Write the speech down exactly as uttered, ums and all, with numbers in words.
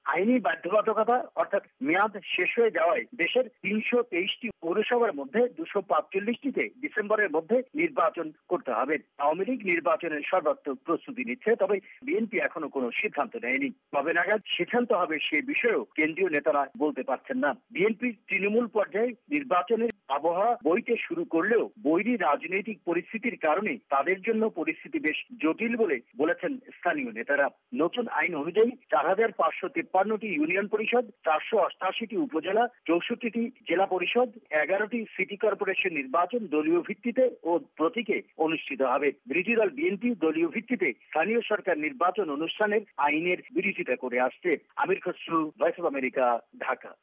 আইনি বাধ্যবাধকতা অর্থাৎ মেয়াদ শেষ হয়ে যাওয়ায় দেশের তিনশো তেইশটি পৌরসভার মধ্যে দুশো পাঁচচল্লিশটিতে ডিসেম্বরের মধ্যে নির্বাচন করতে হবে। আওয়ামী লীগ নির্বাচনের সর্বাত্মক প্রস্তুতি নিচ্ছে, তবে বিএনপি এখনো কোনো সিদ্ধান্ত নেয়নি। কবে নাগাদ সিদ্ধান্ত হবে সে বিষয়েও কেন্দ্রীয় নেতারা বলতে পারছেন না। বিএনপি তৃণমূল পর্যায়ে নির্বাচনের আবহাওয়া বইতে শুরু করলেও বৈরী রাজনৈতিক পরিস্থিতির কারণে তাদের জন্য পরিস্থিতি বেশ জটিল বলে বলেছেন স্থানীয় নেতারা। নতুন আইন অনুযায়ী চার হাজার পাঁচশো তিপ্পান্নটি ইউনিয়ন পরিষদ, চারশো অষ্টাশিটি উপজেলা, চৌষট্টিটি জেলা পরিষদ, এগারোটি সিটি কর্পোরেশন নির্বাচন দলীয় ভিত্তিতে ও প্রতীকে অনুষ্ঠিত হবে। বিরোধী দল বিএনপি দলীয় ভিত্তিতে স্থানীয় সরকার নির্বাচন অনুষ্ঠানের আইনের বিরোধিতা করে আসছে। Amir Khasru, Voice of America, Dhaka.